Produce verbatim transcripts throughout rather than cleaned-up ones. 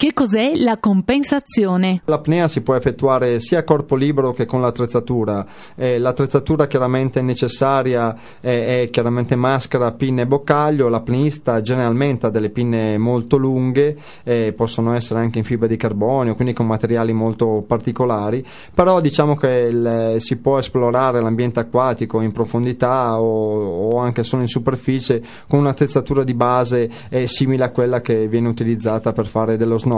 Che cos'è la compensazione? L'apnea si può effettuare sia a corpo libero che con l'attrezzatura. Eh, l'attrezzatura chiaramente necessaria è, è chiaramente maschera, pinne e boccaglio. L'apneista generalmente ha delle pinne molto lunghe, eh, possono essere anche in fibra di carbonio, quindi con materiali molto particolari, però diciamo che il, si può esplorare l'ambiente acquatico in profondità o, o anche solo in superficie con un'attrezzatura di base eh, simile a quella che viene utilizzata per fare dello snorkeling.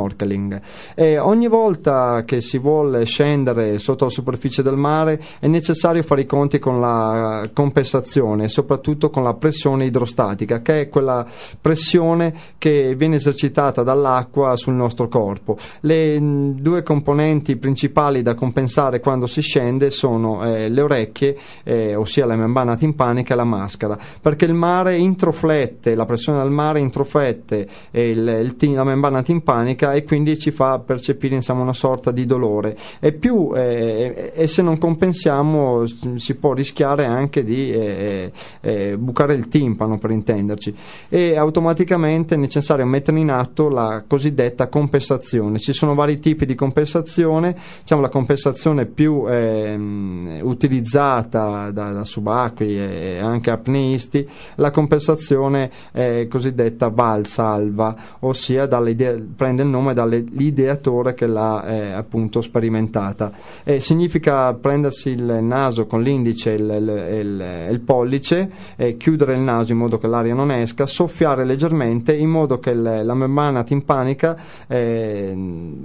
E ogni volta che si vuole scendere sotto la superficie del mare è necessario fare i conti con la compensazione e soprattutto con la pressione idrostatica, che è quella pressione che viene esercitata dall'acqua sul nostro corpo. Le mh, due componenti principali da compensare quando si scende sono eh, le orecchie, eh, ossia la membrana timpanica e la maschera, perché il mare introflette, la pressione del mare introflette eh, il, il, la membrana timpanica e quindi ci fa percepire insomma una sorta di dolore e più eh, e se non compensiamo si può rischiare anche di eh, eh, bucare il timpano, per intenderci, e automaticamente è necessario mettere in atto la cosiddetta compensazione. Ci sono vari tipi di compensazione, diciamo la compensazione più eh, utilizzata da, da subacquei e anche apneisti, la compensazione eh, cosiddetta valsalva, ossia dall'idea, prende il nome dall'ideatore che l'ha eh, appunto sperimentata. E significa prendersi il naso con l'indice e il, il, il, il pollice, eh, chiudere il naso in modo che l'aria non esca, soffiare leggermente in modo che il, la membrana timpanica eh,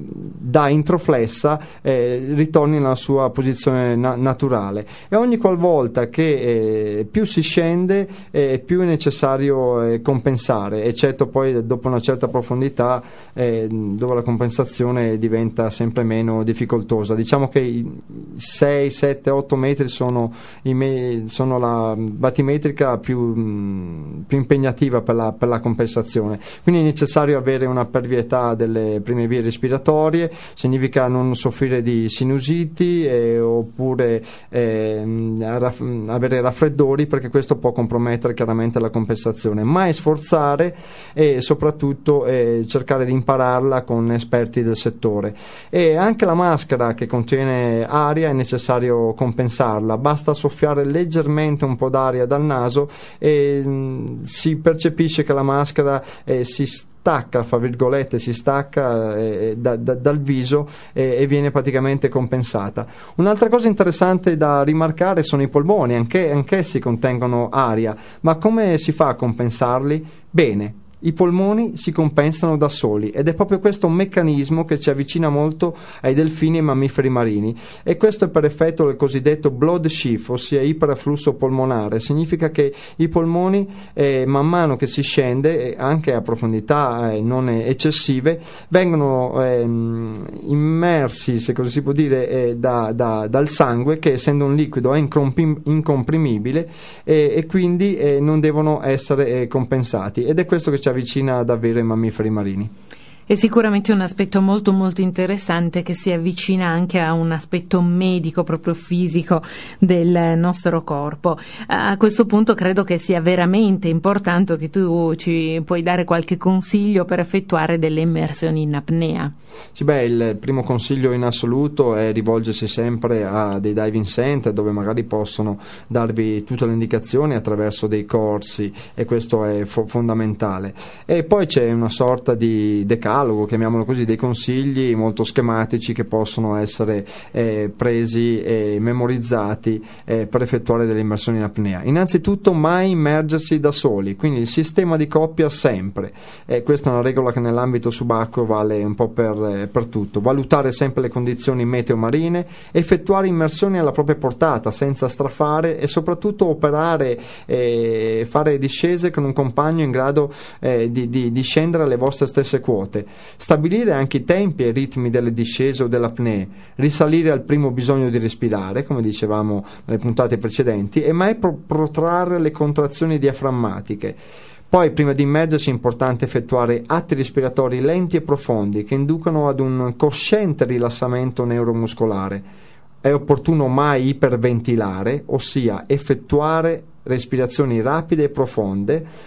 da introflessa eh, ritorni nella sua posizione na- naturale e ogni qualvolta che eh, più si scende eh, più è necessario eh, compensare, eccetto poi dopo una certa profondità eh, dove la compensazione diventa sempre meno difficoltosa. Diciamo che i sei, sette, otto metri sono, i me- sono la battimetrica più, mh, più impegnativa per la, per la compensazione, quindi è necessario avere una pervietà delle prime vie respiratorie, significa non soffrire di sinusiti eh, oppure eh, raff- avere raffreddori, perché questo può compromettere chiaramente la compensazione. Mai sforzare e soprattutto eh, cercare di impararla con esperti del settore. E anche la maschera che contiene aria è necessario compensarla, basta soffiare leggermente un po' d'aria dal naso e mh, si percepisce che la maschera eh, si stacca, fra virgolette, si stacca eh, da, da, dal viso eh, e viene praticamente compensata. Un'altra cosa interessante da rimarcare sono i polmoni, anche, anch'essi contengono aria, ma come si fa a compensarli? Bene, i polmoni si compensano da soli ed è proprio questo un meccanismo che ci avvicina molto ai delfini e ai mammiferi marini, e questo è per effetto del cosiddetto blood shift, ossia iperafflusso polmonare. Significa che i polmoni eh, man mano che si scende, eh, anche a profondità eh, non eccessive, vengono eh, immersi, se così si può dire, eh, da, da, dal sangue, che essendo un liquido è incomprim- incomprimibile eh, e quindi eh, non devono essere eh, compensati, ed è questo che ci avvicina davvero ai mammiferi marini. È sicuramente un aspetto molto molto interessante che si avvicina anche a un aspetto medico, proprio fisico del nostro corpo. A questo punto credo che sia veramente importante che tu ci puoi dare qualche consiglio per effettuare delle immersioni in apnea. Sì, beh, il primo consiglio in assoluto è rivolgersi sempre a dei diving center dove magari possono darvi tutte le indicazioni attraverso dei corsi, e questo è fo- fondamentale. E poi c'è una sorta di decalogo, chiamiamolo così, dei consigli molto schematici che possono essere eh, presi e memorizzati eh, per effettuare delle immersioni in apnea. Innanzitutto mai immergersi da soli, quindi il sistema di coppia sempre, e questa è una regola che nell'ambito subacqueo vale un po' per per tutto. Valutare sempre le condizioni meteo marine, effettuare immersioni alla propria portata senza strafare e soprattutto operare e fare discese con un compagno in grado eh, di, di, di scendere alle vostre stesse quote. Stabilire anche i tempi e i ritmi delle discese o dell'apnea, risalire al primo bisogno di respirare, come dicevamo nelle puntate precedenti, e mai pro- protrarre le contrazioni diaframmatiche. Poi, prima di immergersi, è importante effettuare atti respiratori lenti e profondi che inducano ad un cosciente rilassamento neuromuscolare. È opportuno mai iperventilare, ossia effettuare respirazioni rapide e profonde,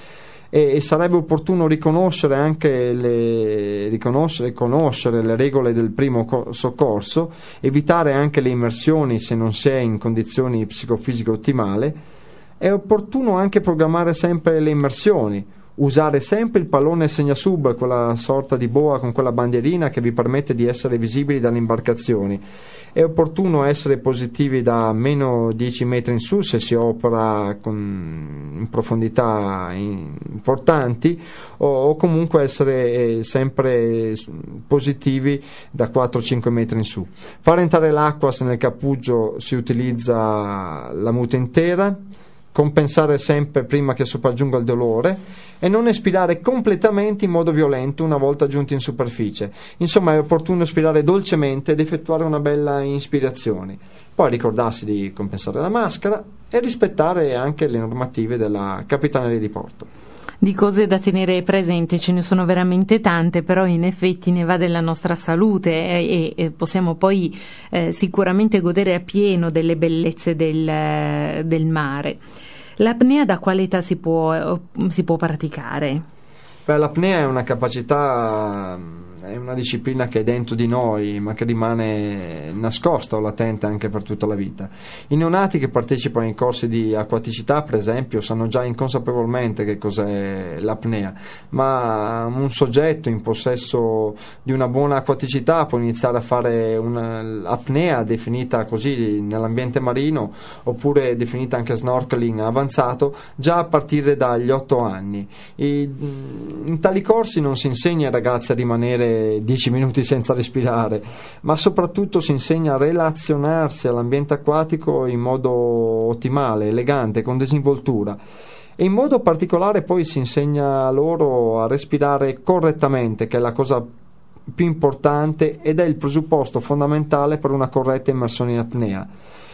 e, e sarebbe opportuno riconoscere anche le, riconoscere e conoscere le regole del primo co- soccorso, evitare anche le immersioni se non si è in condizioni psicofisiche ottimali. È opportuno anche programmare sempre le immersioni, usare sempre il pallone segnasub, quella sorta di boa con quella bandierina che vi permette di essere visibili dalle imbarcazioni. È opportuno essere positivi da meno dieci metri in su se si opera con, in profondità importanti, o, o comunque essere eh, sempre positivi da quattro cinque metri in su. Far entrare l'acqua se nel cappuggio si utilizza la muta intera, compensare sempre prima che sopraggiunga il dolore e non espirare completamente in modo violento una volta giunti in superficie. Insomma, è opportuno espirare dolcemente ed effettuare una bella inspirazione. Poi ricordarsi di compensare la maschera e rispettare anche le normative della Capitaneria di Porto. Di cose da tenere presente ce ne sono veramente tante, però in effetti ne va della nostra salute e, e possiamo poi eh, sicuramente godere appieno delle bellezze del, del mare. L'apnea da quale età si può, si può praticare? Beh, l'apnea è una capacità, è una disciplina che è dentro di noi, ma che rimane nascosta o latente anche per tutta la vita. I neonati che partecipano ai corsi di acquaticità, per esempio, sanno già inconsapevolmente che cos'è l'apnea, ma un soggetto in possesso di una buona acquaticità può iniziare a fare un'apnea definita così nell'ambiente marino, oppure definita anche snorkeling avanzato, già a partire dagli otto anni. I, In tali corsi non si insegna ai ragazzi a rimanere dieci minuti senza respirare, ma soprattutto si insegna a relazionarsi all'ambiente acquatico in modo ottimale, elegante, con disinvoltura. E in modo particolare poi si insegna loro a respirare correttamente, che è la cosa più importante ed è il presupposto fondamentale per una corretta immersione in apnea,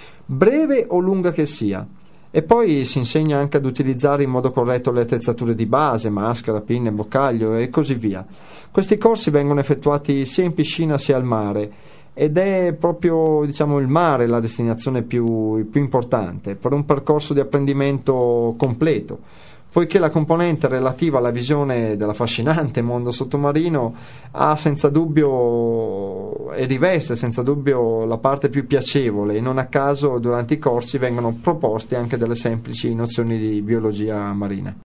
breve o lunga che sia. E poi si insegna anche ad utilizzare in modo corretto le attrezzature di base, maschera, pinne, boccaglio e così via. Questi corsi vengono effettuati sia in piscina sia al mare ed è proprio, diciamo, il mare la destinazione più, più importante per un percorso di apprendimento completo, poiché la componente relativa alla visione dell'affascinante mondo sottomarino ha senza dubbio e riveste senza dubbio la parte più piacevole, e non a caso durante i corsi vengono proposte anche delle semplici nozioni di biologia marina.